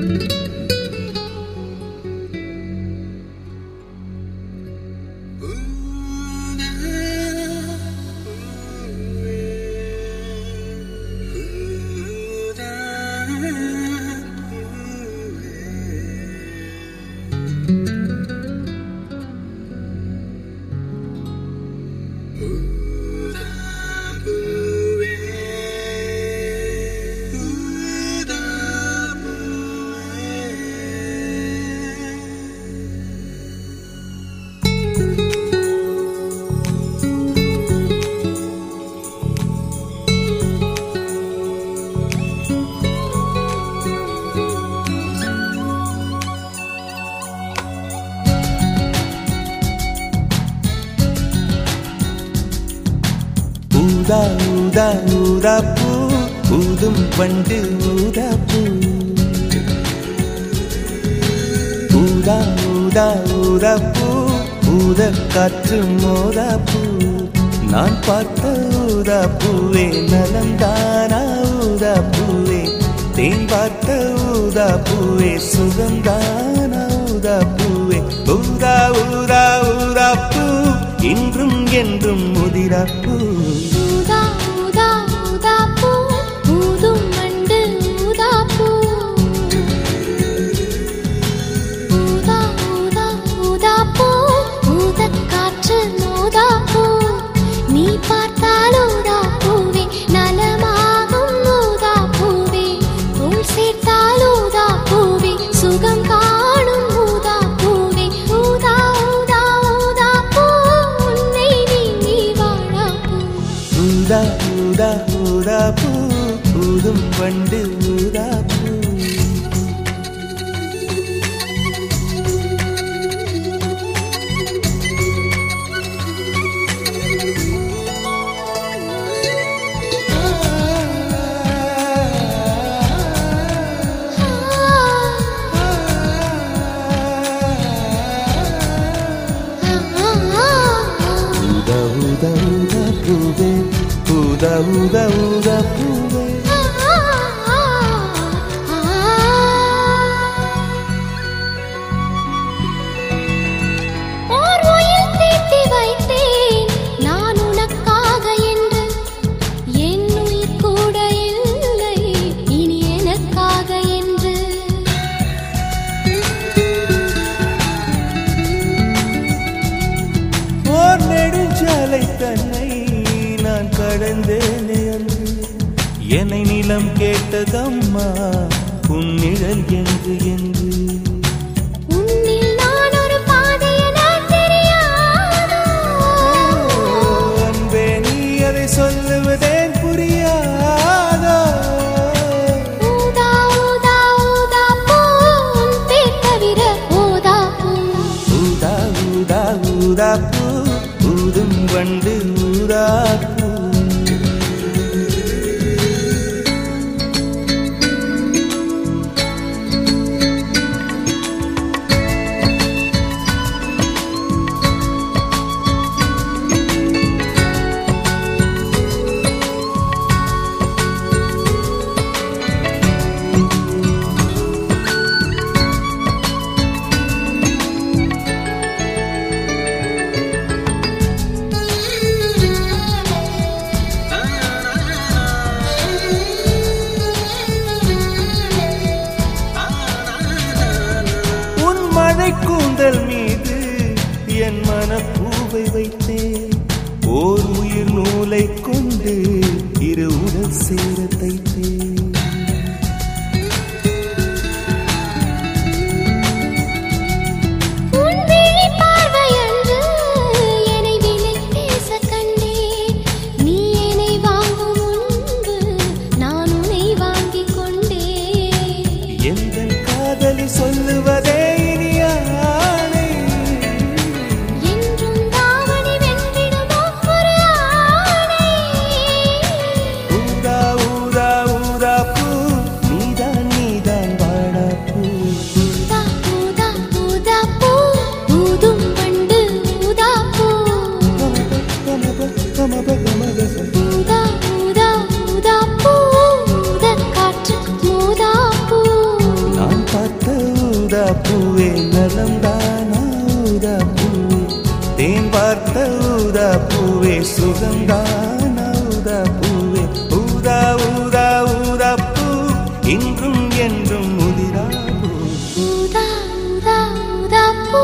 ஊதா ஊதா ஊதாப்பூ ஊதும் பண்டு ஊதாப்பூ ஊதா ஊதா ஊதாப்பூ ஊத காற்று மோதாப்பூ நான் பார்த்த ஊதாப்பூவே நலந்தானா ஊதாப்பூவே தேன் பார்த்த ஊதாப்பூவே சுகந்தானா ஊதாப்பூவே ஊதா ஊதா ஊதாப்பூ இன்றும் என்றும் முதிராப்பூ ஊதா ஊதா ஊதாப்பூ ஊதும் மண்டு ஊதாப்பூ ஊதா ஊதா ஊதாப்பூ ஊதக் காற்று மோதாப்பூ நீ பார்த்தால் ஊதாப்பூவே நலமாகும் ஊதாப்பூவே தோள் சேர்த்தால் ஊதாப்பூவே சுகம் காணும் ஊதாப்பூவே ஊதா ஊதா ஊதாப்பூ உன்னை நீ வாழாப்பூ ஊதா ஊதா ஊதாப்பூ ஊதும் பண்டு ஊதாப்பூ ஊதா ஊதா பூவே ஊதா ஊதா ஊதா பூவே ஓர் உயிர் தீட்டி வைத்தேன் நான் உனக்காக என்று என் உயிர் கூட இல்லை இனி எனக்காக என்று ஓர் நெடுஞ்சாலை தன்னை நான் கடந்தேனே அன்று என்னை நிலம் கேட்டதம்மா உன் நிழல் என்று என்று உன்னில் நான் ஒரு பாதை என தெரியாதோ அன்பே நீ அதை சொல்லுவதேன் புரியாதோ ஊதா ஊதா ஊதாப்பூ உன் பேர் தவிர ஊதாப்பூ ஊதா ஊதா ஊதாப்பூ ஊதும் வண்டு ஊதாப்பூ கூந்தல் மீது என் மனப்பூவை வைத்தேன் ஓர் உயிர் நூலை கொண்டு இரு உடல் சேர தைத்தேன் உன் விழி பார்வையன்று என்னை விலை பேச கண்டேன் நீ என்னை வாங்கும் முன்பு நான் உன்னை வாங்கிக் கொண்டேன் எங்கள் காதலி சொல்லுவதே ஊதா ஊதா ஊதாப்பூ ஊதக் காற்று மோதாப்பூ நான் பூவே நலம்தானா ஊதா பூவே தேன் பார்த்த ஊதா பூவே சுகம்தானா ஊதா பூவே ஊதா ஊதா ஊதா பூ இன்றும் என்றும் முதிரா பூ ஊதா ஊதா ஊதா பூ